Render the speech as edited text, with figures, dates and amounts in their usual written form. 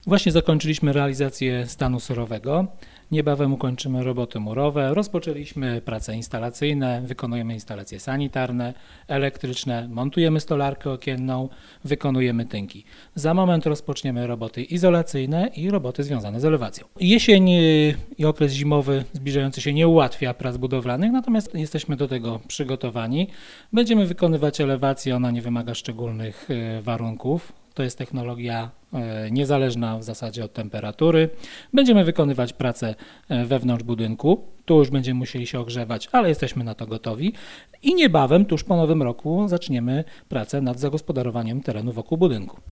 Właśnie zakończyliśmy realizację stanu surowego. Niebawem ukończymy roboty murowe. Rozpoczęliśmy prace instalacyjne, wykonujemy instalacje sanitarne, elektryczne, montujemy stolarkę okienną, wykonujemy tynki. Za moment rozpoczniemy roboty izolacyjne i roboty związane z elewacją. Jesień i okres zimowy zbliżający się nie ułatwia prac budowlanych, natomiast jesteśmy do tego przygotowani. Będziemy wykonywać elewację, ona nie wymaga szczególnych warunków. To jest technologia niezależna w zasadzie od temperatury. Będziemy wykonywać pracę wewnątrz budynku. Tu już będziemy musieli się ogrzewać, ale jesteśmy na to gotowi. I niebawem, tuż po nowym roku, zaczniemy pracę nad zagospodarowaniem terenu wokół budynku.